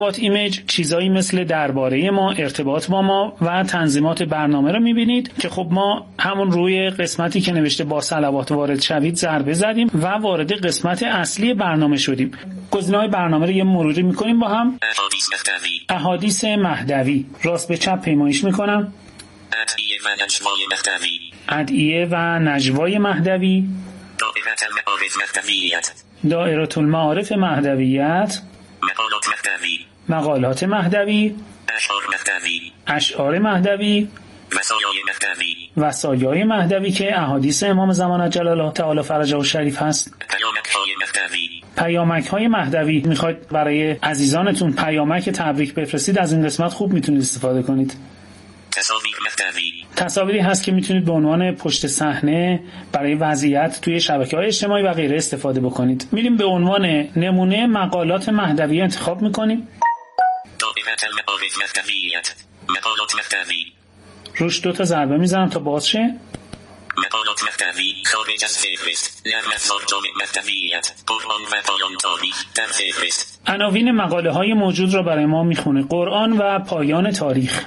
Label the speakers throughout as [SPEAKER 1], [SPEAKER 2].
[SPEAKER 1] ایمیج چیزایی مثل درباره ما، ارتباط با ما و تنظیمات برنامه رو می‌بینید که خب ما همون روی قسمتی که نوشته با صلوات وارد شوید ضربه زدیم و وارد قسمت اصلی برنامه شدیم. گزینه‌های برنامه رو یه مروری می‌کنیم با هم. احادیث مهدوی راست به چپ پیمایش می‌کنم. ادعیه و نجوای مهدوی. دائره المعارف مهدویت. مقالات مهدوی. اشعار مهدوی. وصایای مهدوی که احادیث امام زمان عجل الله تعالی فرجه الشریف هست. پیامک های مهدوی. میخواید برای عزیزانتون پیامک تبریک بفرستید، از این قسمت خوب میتونید استفاده کنید. تصاویری هست که میتونید به عنوان پشت صحنه برای وضعیت توی شبکه‌های اجتماعی و غیره استفاده بکنید. میریم به عنوان نمونه مقالات مهدوی انتخاب میکنیم. مقالات مهدوی. روش 2 ضربه میزنم تا باز شه. مقالات مهدوی خارج از فهرست. نرم جامع مهدویت. قرآن و پایان تاریخ در فهرست. عناوین مقاله های موجود را برای ما میخونه. قرآن و پایان تاریخ.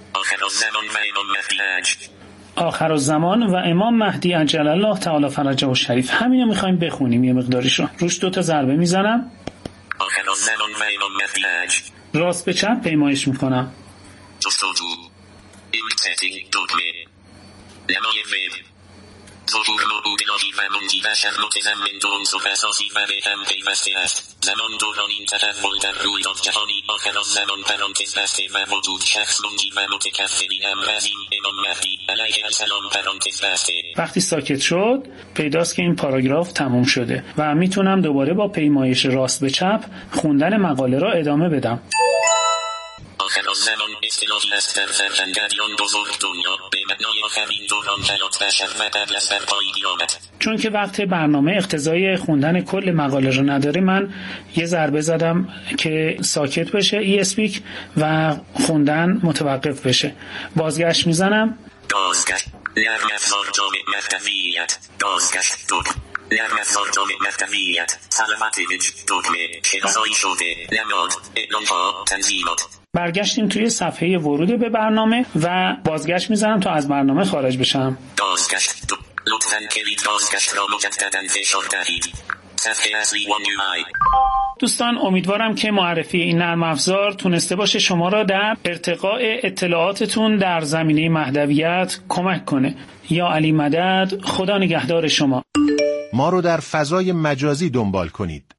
[SPEAKER 1] آخر الزمان و امام مهدی عجل الله تعالی فرجه الشریف. همینو میخوایم بخونیم یه مقداریشو. روش 2 ضربه میزنم. آخر الزمان و امام مهدی. راست به چپ پیمایش میکنم. جستجو. ایمیج دکمه. نمای وب. ظهور معبود الهی و منجی و شر متضمن دو عنصر اساسی و به هم پیوسته است. زمان دوران این تحول در رویداد جهانی آخر الزمان پرانتز بسته و وجود شخص منجی و متکفلی امر عظیم امام مهدی علیه السلام پرانتز بسته. وقتی ساکت شد پیداست که این پاراگراف تموم شده و میتونم دوباره با پیمایش راست به چپ خوندن مقاله را ادامه بدم. آخر الزمان اصطلاحی است در فرهنگ ادیان بزرگ دنیا به معنای آخرین دوران حیات بشر و قبل از برپایی قیامت. چون که وقت برنامه اقتضای خوندن کل مقاله رو نداره، من یه ضربه زدم که ساکت بشه ای اسپیک و خوندن متوقف بشه. بازگشت میزنم. بازگشت. نرم افزار جامع مهدویت. بازگشت دکمه. نرم افزار جامع مهدویت. صلوات ایمیج دکمه. شناسایی شده. نماد. اعلان‌ها. تنظیمات. برگشتیم توی صفحه ورود به برنامه و بازگشت میزنم تا از برنامه خارج بشم. بازگشت. لطفاً کلید بازگشت را مجدداً فشار دهید. صفحه اصلی UI. دوستان امیدوارم که معرفی این نرم افزار تونسته باشه شما را در ارتقاء اطلاعاتتون در زمینه مهدویت کمک کنه. یا علی مدد. خدا نگهدار شما.
[SPEAKER 2] ما رو در فضای مجازی دنبال کنید.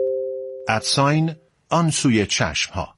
[SPEAKER 2] @آن سوی چشم ها.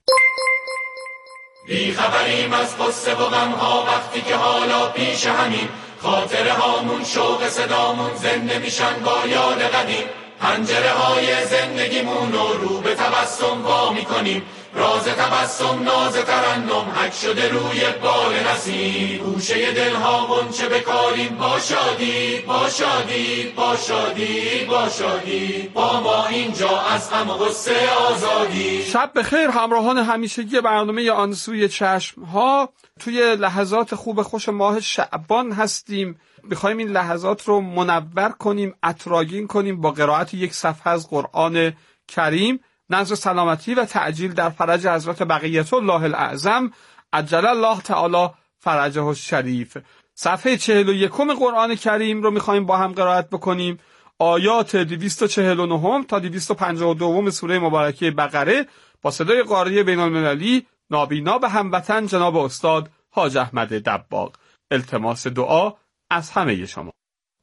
[SPEAKER 3] بی خبریم از قصه و غمها وقتی که حالا پیش همین خاطره هامون شوق صدامون زنده میشن با یاد قدیم. پنجره های زندگیمون رو به تبسم وا میکنیم. راز تبسم ناز ترنم حک شده روی بال نسیم. گوشه دلها غنچه بکاریم با شادی با شادی با شادی با شادی با ما اینجا از غم و غصه آزادی.
[SPEAKER 4] شب بخیر همراهان همیشگی برنامه آن سوی چشم ها. توی لحظات خوب خوش ماه شعبان هستیم. میخوایم این لحظات رو منور کنیم، عطرآگین کنیم با قرائت یک صفحه از قرآن کریم. نزد سلامتی و تعجیل در فرج حضرت بقیت الله الاعظم عجل الله تعالی فرجه الشریف. صفحه 41 قرآن کریم رو میخوایم با هم قرائت بکنیم. آیات 249 تا 252 سوره مبارکه بقره با صدای قاری بین المللی نابینا به هموطن جناب استاد حاج احمد دباغ. التماس دعا از همه شما.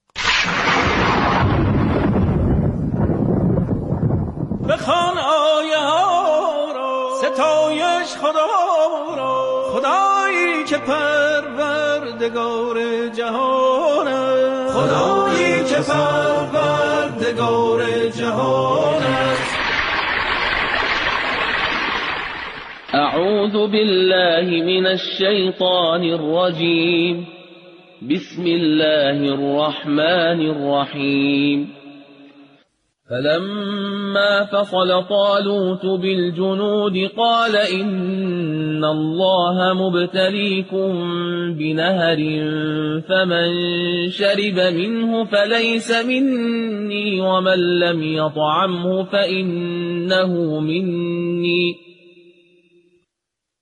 [SPEAKER 5] بخوان آیه ها را ستایش خدا را، خدایی که پروردگار جهان است، خدایی که پروردگار جهان است.
[SPEAKER 6] اعوذ بالله من الشیطان الرجیم. بسم الله الرحمن الرحیم. فلما فصل طالوت بالجنود قال إن الله مبتليكم بنهر فمن شرب منه فليس مني ومن لم يطعمه فإنه مني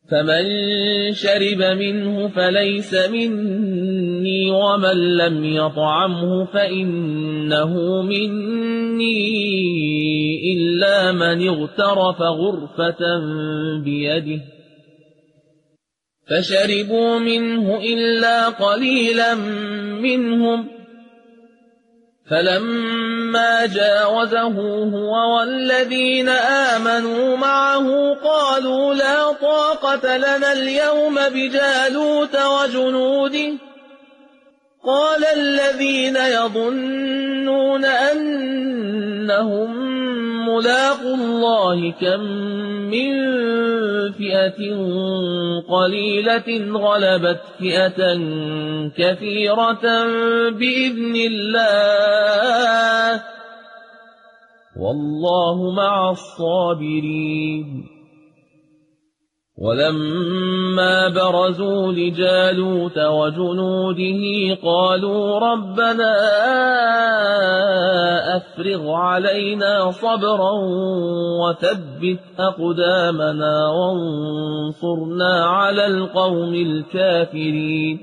[SPEAKER 6] فمن شرب منه فليس مني ومن لم يطعمه فإنه مني إلا من اغترف غرفة بيده فشربوا منه إلا قليلا منهم فلما جاوزه هو والذين آمنوا معه قالوا لا طاقة لنا اليوم بجالوت وجنوده قال الذين يظنون أنهم ملاقوا الله كم من فئة قليلة غلبت فئة كثيرة بإذن الله والله مع الصابرين ولما برزوا لجالوت وجنوده قالوا ربنا أفرغ علينا صبرا وثبت أقدامنا وانصرنا على القوم الكافرين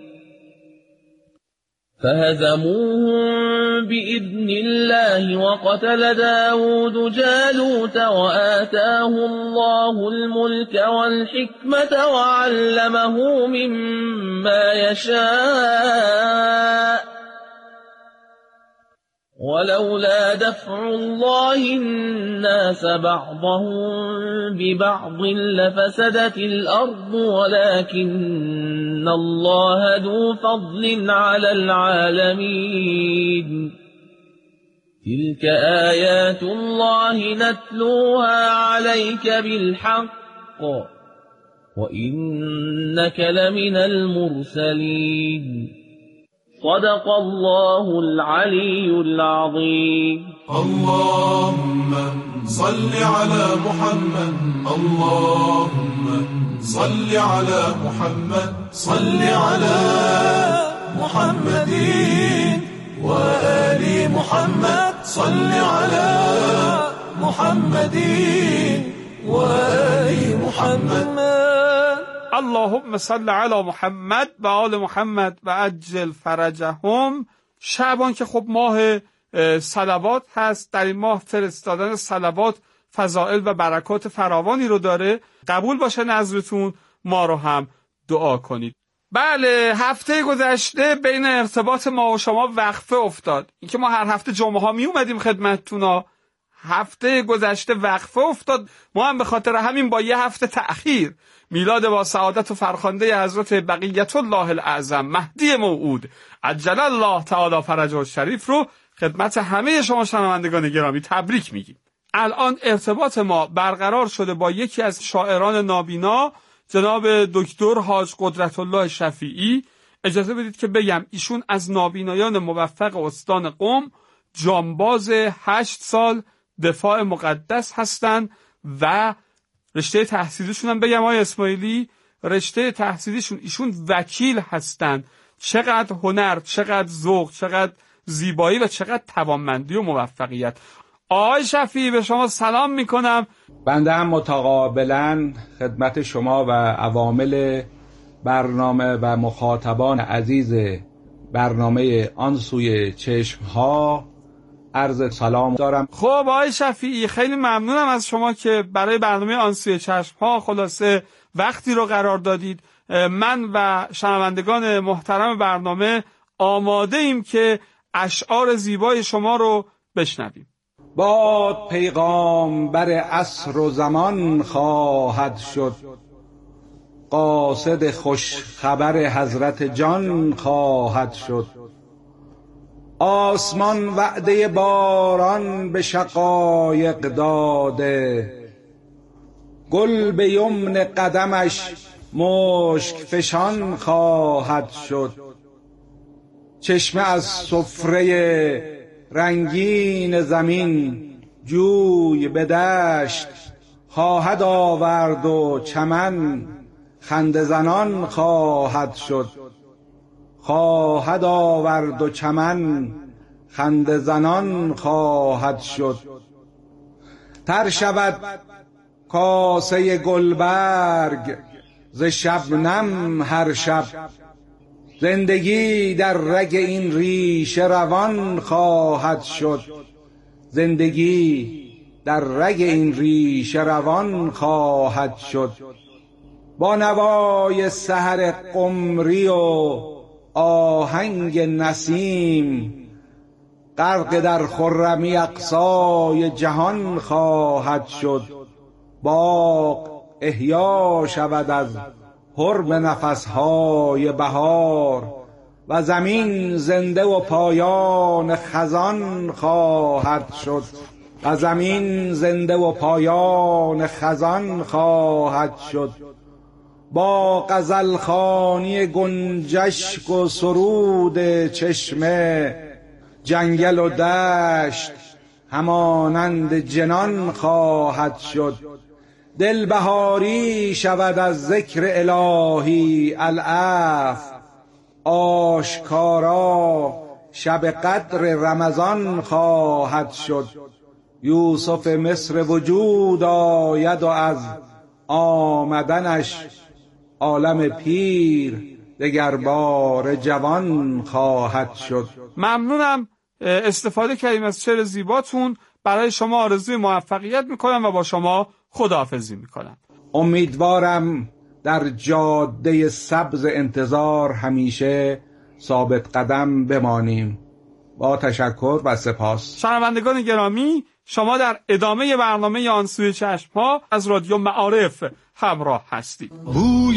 [SPEAKER 6] فهزموهم بإذن الله وقتل داود جالوت وآتاه الله الملك والحكمة وعلمه مما يشاء ولولا دفع الله الناس بعضهم ببعض لفسدت الأرض ولكن الله ذو فضل على العالمين تلك آيات الله نتلوها عليك بالحق وإنك لمن المرسلين صدق الله العلي العظيم
[SPEAKER 3] اللهم صل على محمد اللهم صل على محمد صل على محمد وآل محمد صل على محمد وآل محمد
[SPEAKER 4] اللهم صل علی محمد و آل محمد و عجل فرجهم. شعبان که خب ماه صلوات هست، در این ماه فرستادن صلوات فضائل و برکات فراوانی رو داره. قبول باشه نظرتون، ما رو هم دعا کنید. بله، هفته گذشته بین ارتباط ما و شما وقفه افتاد. اینکه ما هر هفته جمعه ها می اومدیم خدمتتون، هفته گذشته وقفه افتاد. ما هم به خاطر همین با یه هفته تأخیر میلاد با سعادت و فرخنده حضرت بقیت الله الاعظم مهدی موعود عجل الله تعالی فرجه الشریف رو خدمت همه شما شنوندگان گرامی تبریک میگیم. الان ارتباط ما برقرار شده با یکی از شاعران نابینا، جناب دکتر حاج قدرت الله شفیعی. اجازه بدید که بگم ایشون از نابینایان موفق استان قم، جانباز 8 سال دفاع مقدس هستند و رشته تحصیلیشون هم بگم آقای اسماعیلی، رشته تحصیلیشون ایشون وکیل هستند. چقدر هنر، چقدر ذوق، چقدر زیبایی و چقدر توانمندی و موفقیت. آقای شفیعی به شما سلام میکنم.
[SPEAKER 7] بنده هم متقابلا خدمت شما و عوامل برنامه و مخاطبان عزیز برنامه آن سوی چشم ها عرض سلام دارم.
[SPEAKER 4] خب آقای شفیعی، خیلی ممنونم از شما که برای برنامه آن سوی چشم ها خلاصه وقتی رو قرار دادید. من و شنوندگان محترم برنامه آماده ایم که اشعار زیبای شما رو بشنویم.
[SPEAKER 7] باد پیغام بر عصر و زمان خواهد شد، قاصد خوش خبر حضرت جان خواهد شد. آسمان وعده باران به شقایق داده، گل به یمن قدمش مشک فشان خواهد شد. چشمه از سفره رنگین زمین جوی به دشت خواهد آورد و چمن خنده زنان خواهد شد. خواهد آورد و چمن خنده زنان خواهد شد. تر شود کاسه گلبرگ ز شبنم هر شب. زندگی در رگ این ریشه روان خواهد شد. زندگی در رگ این ریشه روان خواهد شد. با نوای سحر قمری و آهنگ نسیم غرق در خرمی اقصای جهان خواهد شد. باغ احیا شود از حرم نفسهای بهار و زمین زنده و پایان خزان خواهد شد. و زمین زنده و پایان خزان خواهد شد. با غزل خوانی گنجشک و سرود چشمه جنگل و دشت همانند جنان خواهد شد. دل بهاری شود از ذکر الهی العفو. آشکارا شب قدر رمضان خواهد شد. یوسف مصر وجود آید و از آمدنش عالم پیر دگر بار جوان خواهد شد.
[SPEAKER 4] ممنونم، استفاده کردیم از شعر زیباتون. برای شما آرزوی موفقیت میکنم و با شما خداحافظی میکنم.
[SPEAKER 7] امیدوارم در جاده سبز انتظار همیشه ثابت قدم بمانیم. با تشکر و سپاس.
[SPEAKER 4] شنوندگان گرامی، شما در ادامه برنامه آن سوی چشم‌ها از رادیو معارف همراه هستید.
[SPEAKER 5] بوی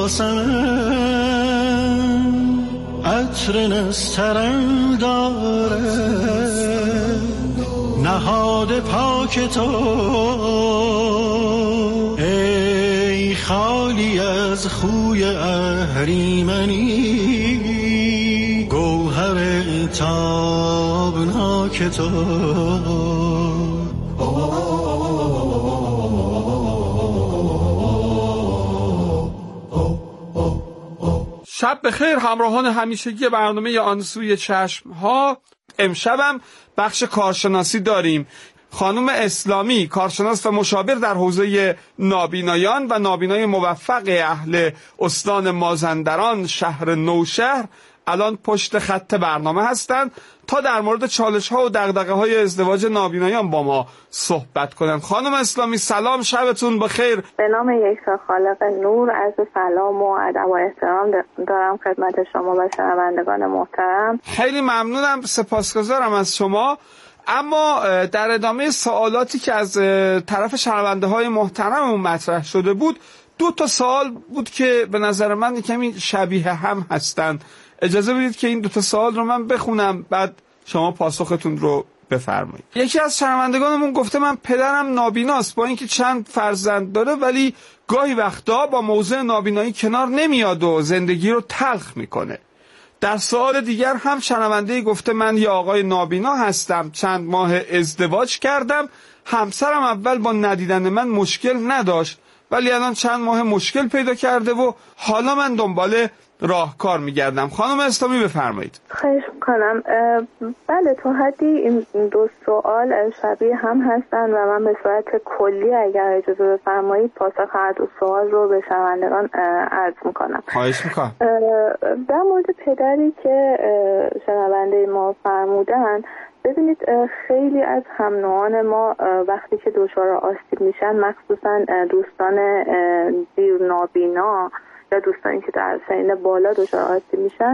[SPEAKER 5] یاسمن عطر نسترن داره، نهاد پاک تو ای خالی از خوی اهریمنی، گوهر تابناک تو.
[SPEAKER 4] شب بخیر همراهان همیشگی برنامه آن سوی چشم‌ها. امشبم بخش کارشناسی داریم. خانم اسلامی، کارشناس و مشاور در حوزه نابینایان و نابینای موفق اهل استان مازندران شهر نوشهر، الان پشت خط برنامه هستند تا در مورد چالش‌ها و دغدغه‌های ازدواج نابینایان با ما صحبت کنند. خانم اسلامی سلام، شبتون بخیر.
[SPEAKER 8] به نام یکتا خالق نور، عرض سلام و ادب و احترام دارم خدمت شما و شنوندگان محترم.
[SPEAKER 4] خیلی ممنونم، سپاسگزارم از شما. اما در ادامه سوالاتی که از طرف شنونده‌های محترممون مطرح شده بود، 2 سوال بود که به نظر من کمی شبیه هم هستند. اجازه بدید که این 2 سوال رو من بخونم، بعد شما پاسختون رو بفرمایید. یکی از شنوندگانمون گفته من پدرم نابیناست، با اینکه چند فرزند داره ولی گاهی وقتا با موضوع نابینایی کنار نمیاد و زندگی رو تلخ میکنه. در سوال دیگر هم شنونده گفته من یه آقای نابینا هستم، چند ماه ازدواج کردم، همسرم اول با ندیدن من مشکل نداشت ولی الان چند ماه مشکل پیدا کرده و حالا من دنبال راهکار میگردم. خانم اسلامی بفرمایید.
[SPEAKER 8] خواهش میکنم. بله، تو حدی این 2 سوال شبیه هم هستن و من به صورت کلی اگر اجازه بفرمایید پاسخ هر 2 سوال رو به شنوندگان عرض میکنم.
[SPEAKER 4] خواهش میکنم.
[SPEAKER 8] در مورد پدری که شنونده ما فرمودن، ببینید خیلی از هم نوعان ما وقتی که دچار آسیب میشن، مخصوصا دوستان دیر نابینا یا دوستانی که در سن بالا دچار آسیب میشن،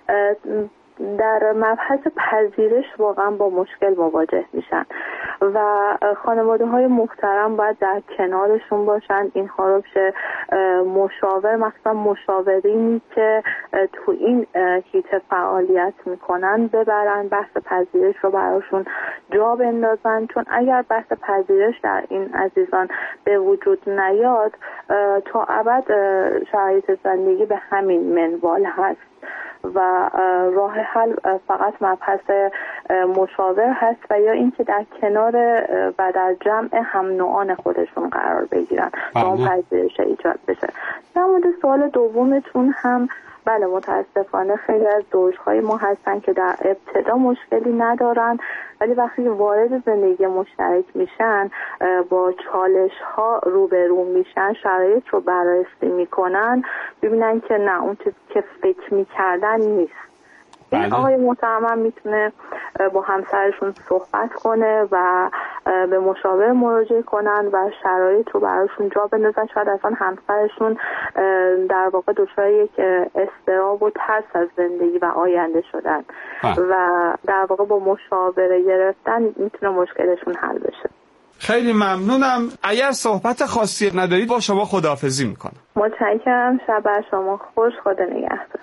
[SPEAKER 8] در مبحث پذیرش واقعا با مشکل مواجه میشن و خانواده های محترم باید در کنارشون باشن. اینها رو بشه مشاور، مثلا مشاورینی که تو این حیطه فعالیت میکنن ببرن، بحث پذیرش رو براشون جا بندازن، چون اگر بحث پذیرش در این عزیزان به وجود نیاد تا ابد شرایط زندگی به همین منوال هست و راه حل فقط مبحث مشاور هست و یا اینکه در کنار و در جمع هم نوعان خودشون قرار بگیرن تا اون پذیرش ایجاد بشه. در مورد سوال دومتون هم بله متاسفانه خیلی از زوجهای ما هستن که در ابتدا مشکلی ندارن، ولی وقتی وارد زندگی مشترک میشن با چالش ها روبرو میشن، شرایط رو بررسی میکنن، ببینن که نه اون چیزی که فکر میکردن نیست. این آقای محترم میتونه با همسرشون صحبت کنه و به مشاور مراجعه کنن و شرایط رو براشون جا بندازن. شاید اصلا همسرشون در واقع دچار یک اضطراب و ترس از زندگی و آینده شدن و در واقع با مشاوره گرفتن میتونه مشکلشون حل بشه.
[SPEAKER 4] خیلی ممنونم. اگر صحبت خاصی ندارید با شما خداحافظی میکنم.
[SPEAKER 8] متشکرم. شب بر شما خوش. خدا نگهدار.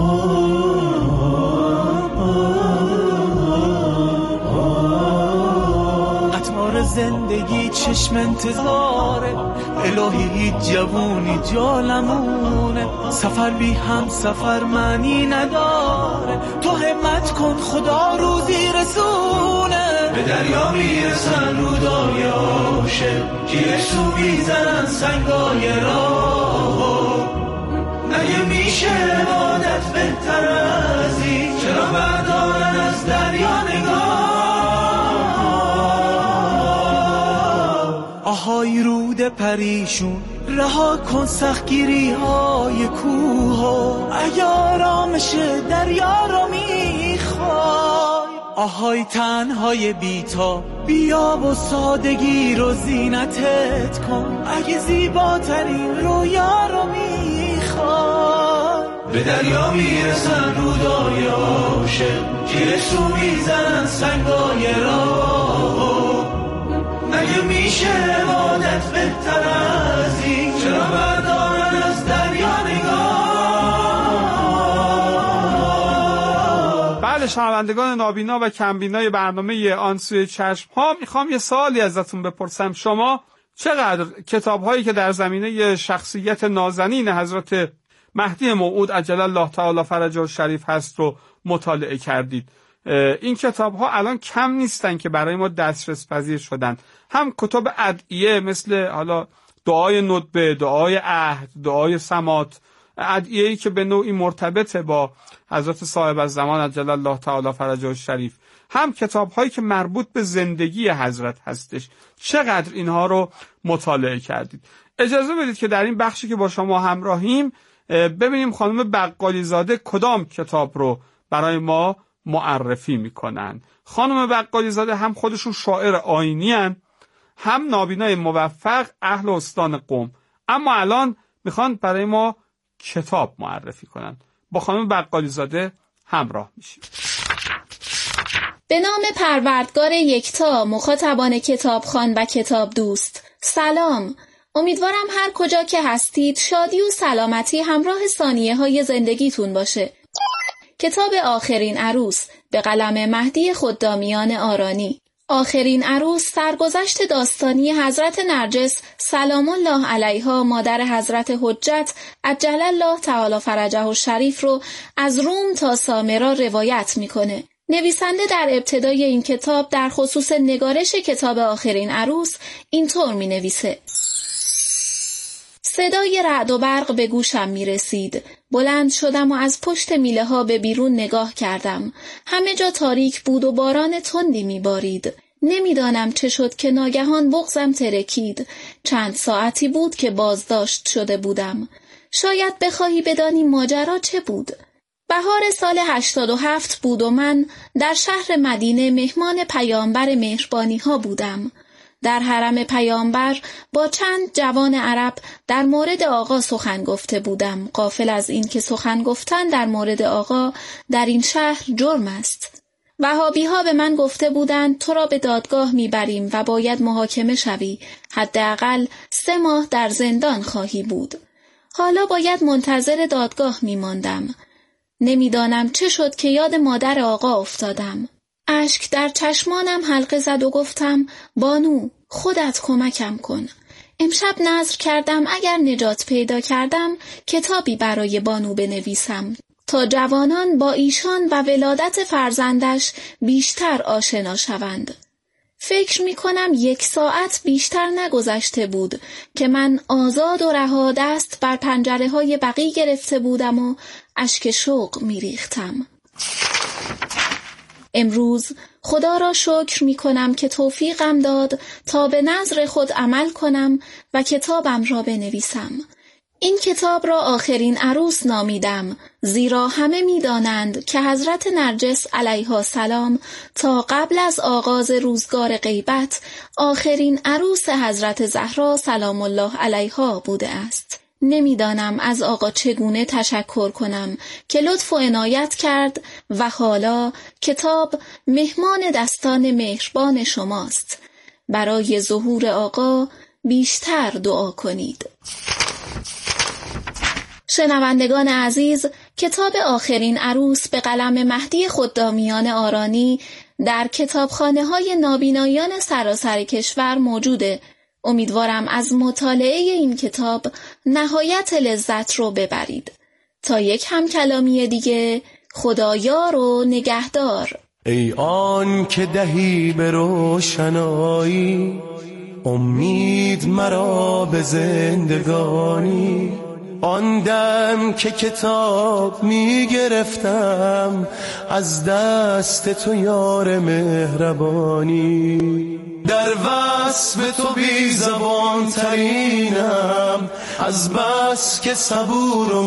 [SPEAKER 5] قطار زندگی چشم انتظاره، الهی جوونی جالمونه، سفر بی هم سفر معنی نداره، تو همت کن خدا روزی رسونه. به دریا میرسن رودای عاشق، گیرش سو میزنن سنگای راه. مگه میشه عادت بهتر از این؟ چرا بردارن از دریا نگاه؟ آهای رود پریشون، رها کن سختگیری های کوه، اگه آرامش دریا رو میخوای. آهای تنهای بیتا، بیا و سادگی رو زینتت کن، اگه زیباترین رویا رو میخوای. به دریا میرسن رودای عاشق، گیرش رو میزنن سنگای راه. مگه میشه عادت بهتر از این؟ چرا بردارن از دریا نگاه؟
[SPEAKER 4] بله شنوندگان نابینا و کمبینای برنامه آن سوی چشم ها، میخوام یه سوالی ازتون بپرسم. شما چقدر کتاب‌هایی که در زمینه شخصیت نازنین حضرت مهدی موعود عجل الله تعالی فرجه الشریف هست رو مطالعه کردید؟ این کتاب‌ها الان کم نیستن که برای ما دسترس پذیر شدن. هم کتب ادعیه مثل حالا دعای ندبه، دعای عهد، دعای سمات، ادعیه‌ای که به نوعی مرتبطه با حضرت صاحب الزمان عجل الله تعالی فرجه الشریف، هم کتاب‌هایی که مربوط به زندگی حضرت هستش. چقدر اینها رو مطالعه کردید؟ اجازه بدید که در این بخشی که با شما همراهیم ببینیم خانم بقالی زاده کدام کتاب رو برای ما معرفی میکنن. خانم بقالی زاده هم خودشون شاعر آیینی هن، هم نابینای موفق اهل استان قم، اما الان میخوان برای ما کتاب معرفی کنن. با خانم بقالی زاده همراه میشیم.
[SPEAKER 9] به نام پروردگار یکتا، مخاطبان کتابخوان و کتاب دوست، سلام. امیدوارم هر کجا که هستید شادی و سلامتی همراه ثانیه های زندگیتون باشه. کتاب آخرین عروس به قلم مهدی خدامیان آرانی. آخرین عروس سرگذشت داستانی حضرت نرجس سلام الله علیها مادر حضرت حجت عجل الله تعالی فرجه الشریف رو از روم تا سامرا روایت میکنه. نویسنده در ابتدای این کتاب در خصوص نگارش کتاب آخرین عروس اینطور می نویسه: صدای رعد و برق به گوشم می رسید. بلند شدم و از پشت میله ها به بیرون نگاه کردم. همه جا تاریک بود و باران تندی می بارید. نمیدانم چه شد که ناگهان بغضم ترکید. چند ساعتی بود که بازداشت شده بودم. شاید بخواهی بدانی ماجرا چه بود؟ بهار سال 87 بود و من در شهر مدینه مهمان پیامبر مهربانی ها بودم. در حرم پیامبر با چند جوان عرب در مورد آقا سخن گفته بودم، غافل از این که سخن گفتن در مورد آقا در این شهر جرم است. وهابی ها به من گفته بودند تو را به دادگاه میبریم و باید محاکمه شوی، حداقل 3 ماه در زندان خواهی بود. حالا باید منتظر دادگاه میماندم. نمیدانم چه شد که یاد مادر آقا افتادم. اشک در چشمانم حلقه زد و گفتم بانو خودت کمکم کن. امشب نذر کردم اگر نجات پیدا کردم کتابی برای بانو بنویسم تا جوانان با ایشان و ولادت فرزندش بیشتر آشنا شوند. فکر می کنم 1 ساعت بیشتر نگذشته بود که من آزاد و رها دست بر پنجره های بقی گرفته بودم و اشک شوق می ریختم. امروز خدا را شکر می کنم که توفیقم داد تا به نظر خود عمل کنم و کتابم را بنویسم. این کتاب را آخرین عروس نامیدم، زیرا همه می دانند که حضرت نرجس علیها السلام تا قبل از آغاز روزگار غیبت آخرین عروس حضرت زهرا سلام الله علیها بوده است. نمیدانم از آقا چگونه تشکر کنم که لطف و عنایت کرد و حالا کتاب مهمان دستان مهربان شماست. برای ظهور آقا بیشتر دعا کنید. شنوندگان عزیز، کتاب آخرین عروس به قلم مهدی خدامیان آرانی در کتابخانه‌های نابینایان سراسر کشور موجوده. امیدوارم از مطالعه این کتاب نهایت لذت رو ببرید. تا یک همکلامی دیگه، خدایار و نگهدار.
[SPEAKER 5] ای آن که دهی به روشنایی، امید مرا به زندگانی. آن دم که کتاب می گرفتم از دست تو یار مهربانی. در وصف تو بی زبان ترینم از بس که صبور و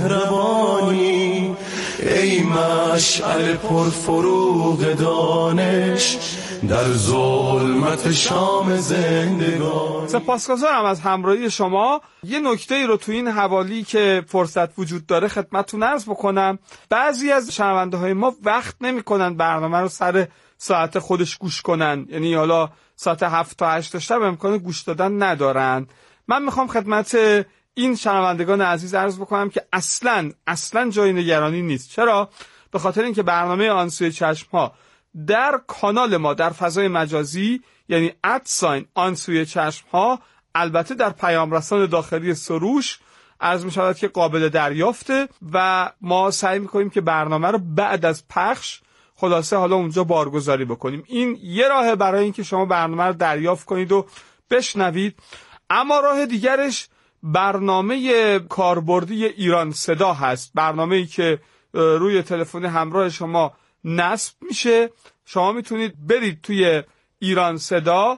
[SPEAKER 5] مهربانی. ای مشعل پرفروغ دانش در ظلمت شام زندگان.
[SPEAKER 4] سپاسگزارم از همراهی شما. یه نکته ای رو تو این حوالی که فرصت وجود داره خدمتتون عرض بکنم. بعضی از شنونده های ما وقت نمی کنن برنامه رو سر ساعت خودش گوش کنن، یعنی حالا ساعت 7 تا 8 شب امکان گوش دادن ندارن. من میخوام خدمت این شنوندگان عزیز عرض بکنم که اصلاً جای نگرانی نیست. چرا؟ به خاطر اینکه برنامه آن سوی چشم ها در کانال ما در فضای مجازی، یعنی @ آن سوی چشم ها، البته در پیام رسان داخلی سروش عرض می شود که قابل دریافته و ما سعی میکنیم که برنامه رو بعد از پخش خلاصه حالا اونجا بارگذاری بکنیم. این یه راه برای اینکه شما برنامه رو دریافت کنید و بشنوید. اما راه دیگرش برنامه کاربردی ایران صدا هست، برنامه‌ای که روی تلفن همراه شما نصب میشه. شما میتونید برید توی ایران صدا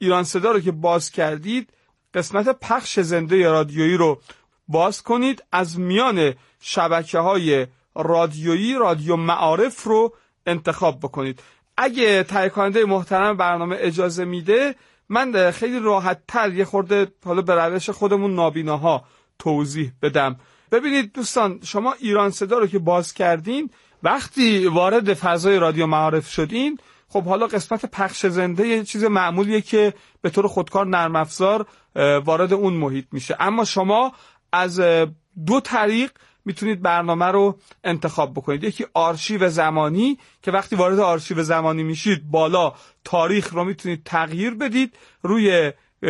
[SPEAKER 4] رو که باز کردید، قسمت پخش زنده رادیویی رو باز کنید، از میان شبکه‌های رادیویی رادیو معارف رو انتخاب بکنید. اگه تهیه کننده محترم برنامه اجازه میده، من خیلی راحت تر یه خورده حالا به روش خودمون نابیناها توضیح بدم. ببینید دوستان، شما ایران صدا رو که باز کردین، وقتی وارد فضای رادیو معارف شدین، خب حالا قسمت پخش زنده یه چیز معمولیه که به طور خودکار نرم افزار وارد اون محیط میشه. اما شما از 2 طریق میتونید برنامه رو انتخاب بکنید. یکی آرشیو زمانی که وقتی وارد آرشیو زمانی میشید بالا تاریخ رو میتونید تغییر بدید، روی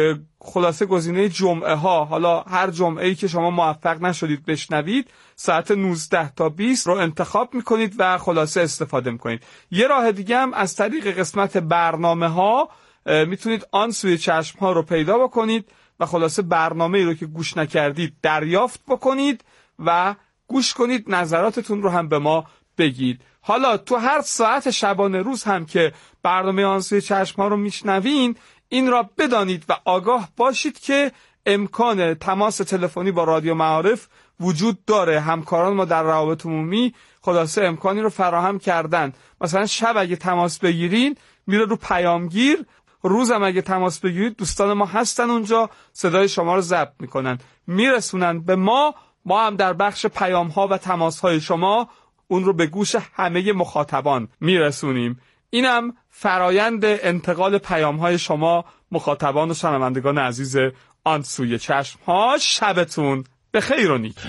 [SPEAKER 4] خلاصه گزینه جمعه ها، حالا هر جمعه‌ای که شما موفق نشدید بشنوید ساعت 19 تا 20 رو انتخاب میکنید و خلاصه استفاده میکنید. یه راه دیگه هم از طریق قسمت برنامه ها میتونید آن سوی چشم ها رو پیدا بکنید و خلاصه برنامه‌ای رو که گوش نکردید دریافت بکنید و گوش کنید، نظراتتون رو هم به ما بگید. حالا تو هر ساعت شبانه روز هم که برنامه آن سوی چشم ها رو میشنوین، این را بدانید و آگاه باشید که امکان تماس تلفنی با رادیو معارف وجود داره. همکاران ما در روابط عمومی خلاصه امکانی رو فراهم کردن. مثلا شب اگه تماس بگیرین میره رو پیامگیر، روزم اگه تماس بگیرید دوستان ما هستن اونجا، صدای شما رو ضبط میکنن میرسونن به ما هم در بخش پیام ها و تماس های شما اون رو به گوش همه مخاطبان میرسونیم. اینم فرایند انتقال پیام های شما مخاطبان و شنوندگان عزیز آن سوی چشم ها. شبتون به خیر و نیکی.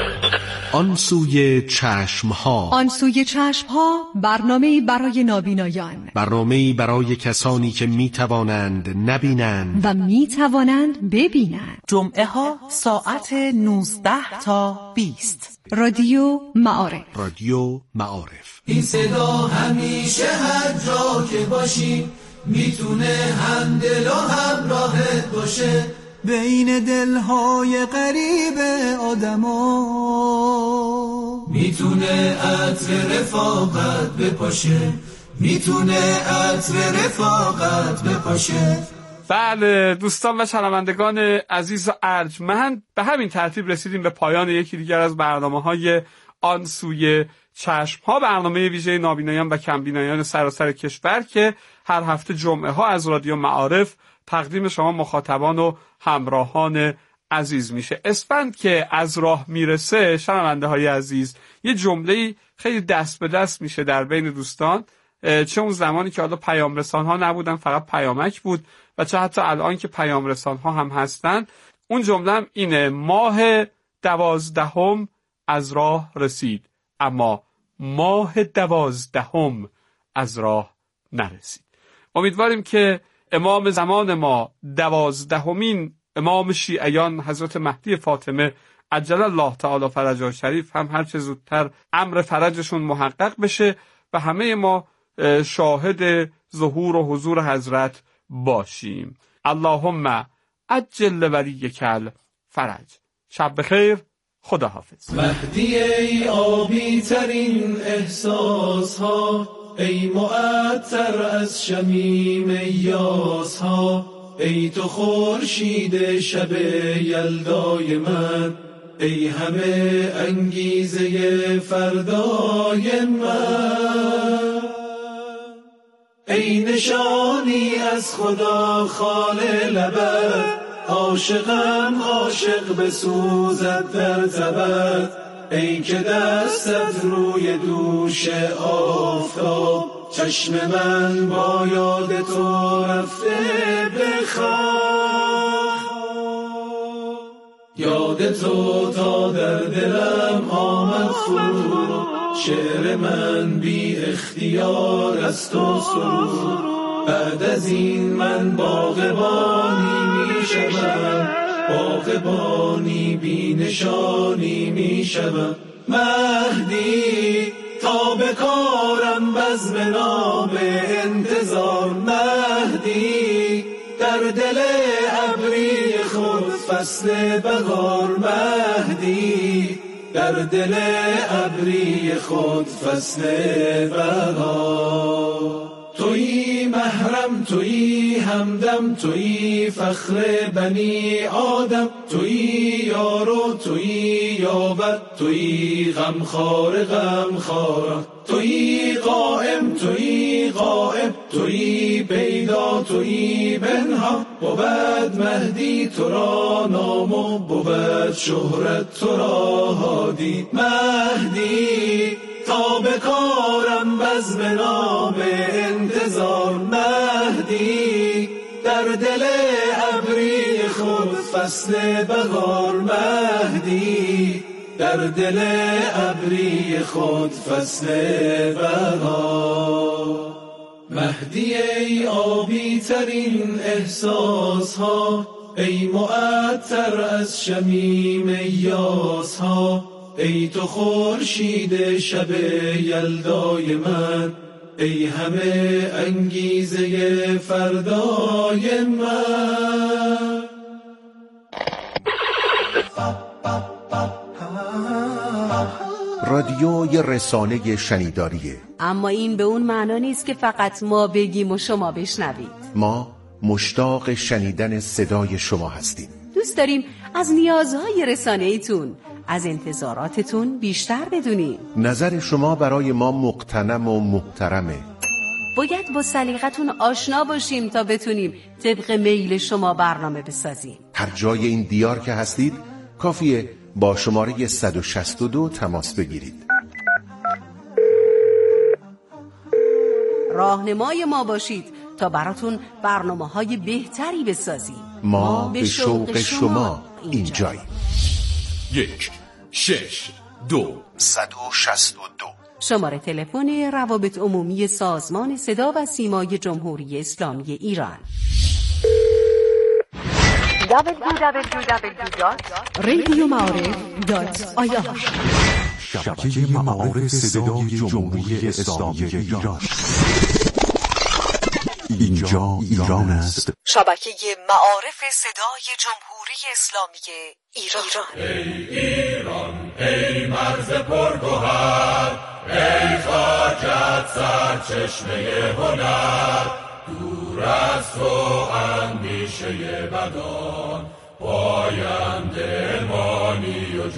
[SPEAKER 2] آن سوی چشم ها.
[SPEAKER 10] آن سوی چشم ها، برنامه‌ای برای نابینایان،
[SPEAKER 2] برنامه‌ای برای کسانی که می توانند نبینند
[SPEAKER 10] و می توانند ببینند.
[SPEAKER 11] جمعه ها ساعت 19 تا 20.
[SPEAKER 10] رادیو معارف.
[SPEAKER 2] رادیو معارف.
[SPEAKER 5] این صدا همیشه هر جا که باشیم میتونه همدل و همراهت باشه، بین دلهای غریب آدما میتونه عطر رفاقت بپاشه، میتونه عطر رفاقت بپاشه.
[SPEAKER 4] بله دوستان و شنوندگان عزیز و ارجمند، به همین ترتیب رسیدیم به پایان یکی دیگر از برنامه‌های آن سوی چشم‌ها، برنامه ویژه نابینایان و کمبینایان سراسر کشور که هر هفته جمعه ها از رادیو معارف تقدیم شما مخاطبان و همراهان عزیز میشه. اسفند که از راه میرسه، شنونده های عزیز، یه جمله خیلی دست به دست میشه در بین دوستان، چه اون زمانی که حالا پیام رسان ها نبودن، فقط پیامک بود، و چه حتی الان که پیام رسان ها هم هستن. اون جمله هم اینه: ماه 12 از راه رسید، اما ماه 12 از راه نرسید. امیدواریم که امام زمان ما 12مین امام شیعیان حضرت مهدی فاطمه عجل الله تعالی فرجه شریف هم هر چه زودتر امر فرجشون محقق بشه و همه ما شاهد ظهور و حضور حضرت باشیم. اللهم عجل ولیک الفرج. شب بخیر، خداحافظ.
[SPEAKER 5] مهدی ای آبی ترین احساس ها، ای معطر از شمیم یاس ها، ای تو خورشید شب یلدای من، ای همه انگیزه فردای من، ای نشانی از خدا خال لبت، عاشقم عاشق بسوزد در تبت، ای که دستت روی دوش آفتاب، چشم من با یاد تو رفته بخواب، یاد تو تا در دلم آمد فرو، شعر من بی اختیار از تو سرو، بعد از این من باغبانی می شدم، باغبانی بی نشانی می شدم. مهدی تا بکارم بزم نام انتظار، مهدی در دل ابری خود فصل بهار، مهدی در دل ابری خود فصل بهار. تویی محرم، تویی همدم، تویی فخر بنی آدم، تویی یارو، تویی یاور، تویی غمخوار غمخوارم، تویی قائم، تویی غائب، تویی پیدا، تویی بنها، بود مهدی تو را نام و بود شهرت تو را هادی. مهدی تا بکارم بزم نام انتظار، مهدی در دل ابری خود فصل بهار، مهدی در دل ابری خود فصل بهار. مهدی ای آبی ترین احساس ها، ای معطر از شمیم یاس ها، ای تو خورشید شب یلدای من، ای همه انگیزه فردای من.
[SPEAKER 2] رادیو یه رسانه شنیداریه،
[SPEAKER 12] اما این به اون معنا نیست که فقط ما بگیم و شما بشنوید.
[SPEAKER 2] ما مشتاق شنیدن صدای شما هستیم.
[SPEAKER 12] دوست داریم از نیازهای رسانه‌ایتون، از انتظاراتتون بیشتر بدونیم.
[SPEAKER 2] نظر شما برای ما مقتنم و محترمه.
[SPEAKER 12] باید با سلیقتون آشنا باشیم تا بتونیم طبق میل شما برنامه بسازیم.
[SPEAKER 2] هر جای این دیار که هستید کافیه با شماره 162 تماس بگیرید.
[SPEAKER 12] راهنمای ما باشید تا براتون برنامه‌های بهتری بسازیم.
[SPEAKER 2] ما به شوق شما اینجاییم. 1-6-2-162
[SPEAKER 12] شماره تلفن روابط عمومی سازمان صدا و سیمای جمهوری اسلامی ایران.
[SPEAKER 10] www.radiomعارف.ir
[SPEAKER 13] شبکه معارف صدای جمهوری اسلامی ایران. اینجا ایران است.
[SPEAKER 11] شبکه معارف صدای جمهوری اسلامی ایران.
[SPEAKER 3] ای ایران ای مرز پرگوهر، ای خاکت سرچشمه هنر، دور از تو اندیشه بدان، پاینده مانی و